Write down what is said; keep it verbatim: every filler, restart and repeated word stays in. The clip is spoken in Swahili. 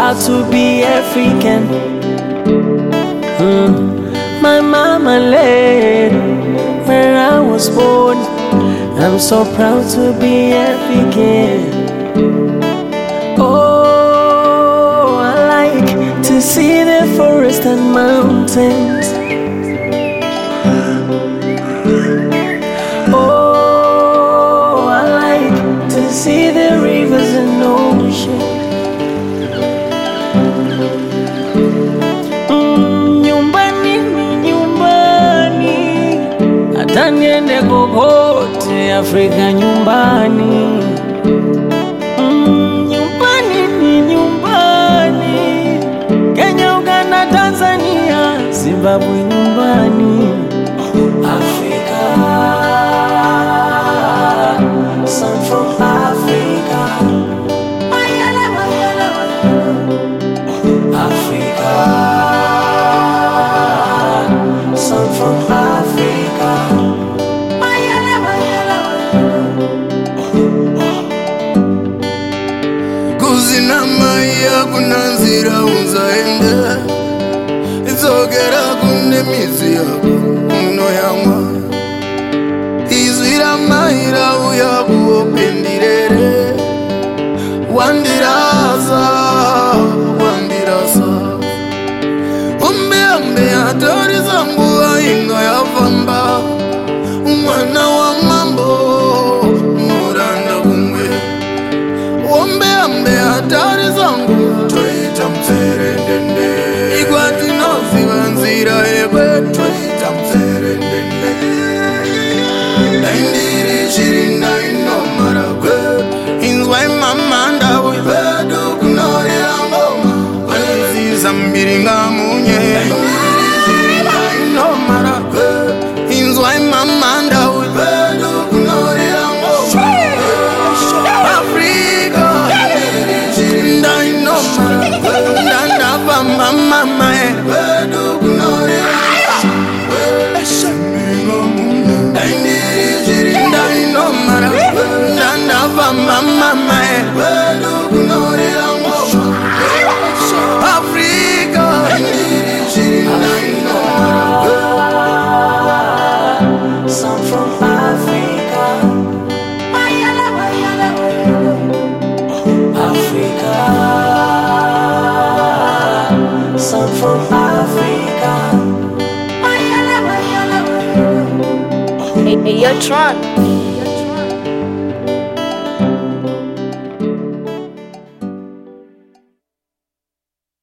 proud to be African. Mm. My mama laid where I was born. I'm so proud to be African. Oh, I like to see the forest and mountains. Oh, I like to see the rivers and ocean. Mm, nyumbani ni nyumbani, hata niende kokote Afrika nyumbani. Mm, nyumbani ni nyumbani, Kenya, Uganda, Tanzania, Zimbabwe nyumbani. Africa, son from Africa. Africa, son from Africa. Kuzina maya kunanzira unzaende, izogera kune mizi yako no yamwa. Izwira maira uyabu opendirere, wandiraza, wandiraza. Umbe ambe atori zangu ainga ya vamba, umwana wa mambo muranda kumwe. Umbe ambe atori zangu toita mterendende, igwati nozi wanzira ebe toita mterendende. Indiri shirinda ino maragwe, inzwa imamanda wivedo kunori angoma, wanizi zambiringa munye. Indiri shirinda ino maragwe, inzwa imamanda wivedo kunori angoma. Africa, indiri shirinda ino maragwe, ndanda vamba mama e wivedo kunori angoma. Mama, mama, Africa, son from Africa. Africa, son from Africa. Hey, hey, yo, Tron.